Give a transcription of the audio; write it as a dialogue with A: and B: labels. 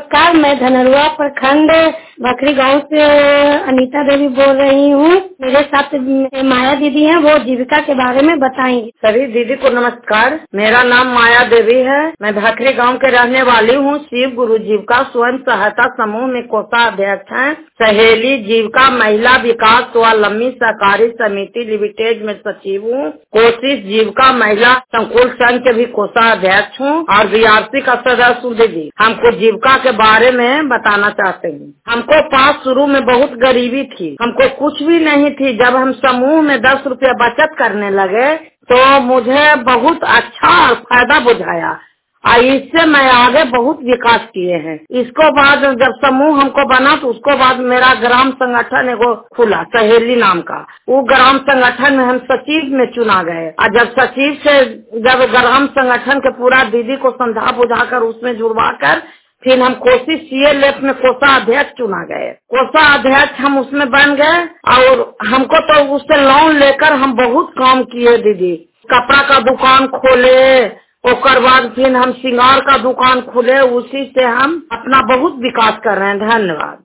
A: नमस्कार, मैं धनरुआ प्रखंड भखरी गांव से अनीता देवी बोल रही हूँ। मेरे साथ माया दीदी हैं, वो जीविका के बारे में बताएंगी।
B: सभी दीदी को नमस्कार। मेरा नाम माया देवी है। मैं भखरी गांव के रहने वाली हूँ। शिव गुरु जीविका स्वयं सहायता समूह में कोषाध्यक्ष हैं। सहेली जीविका महिला विकास स्वावलंबी सहकारी समिति लिमिटेड में सचिव हूँ। कोशिश जीविका महिला संकुल संघ के भी कोषाध्यक्ष हूँ और बीआरसी का सदस्य हूँ। दीदी, हमको जीविका के बारे में बताना चाहते हैं। हमको पास शुरू में बहुत गरीबी थी, हमको कुछ भी नहीं थी। जब हम समूह में 10 रुपया बचत करने लगे तो मुझे बहुत अच्छा फायदा बुझाया और इससे मैं आगे बहुत विकास किए हैं। इसको बाद जब समूह हमको बना तो उसको बाद मेरा ग्राम संगठन एगो खुला सहेली नाम का। वो ग्राम संगठन में हम सचिव में चुना गए और जब सचिव से जब ग्राम संगठन के पूरा दीदी को समझा बुझाकर उसमें जुड़वा कर फिर हम कोशिश CLF में कोषाध्यक्ष चुना गए। कोषाध्यक्ष हम उसमें बन गए और हमको तो उससे लोन लेकर हम बहुत काम किए दीदी। कपड़ा का दुकान खोले, उसके बाद फिर हम श्रृंगार का दुकान खोले, उसी से हम अपना बहुत विकास कर रहे हैं। धन्यवाद।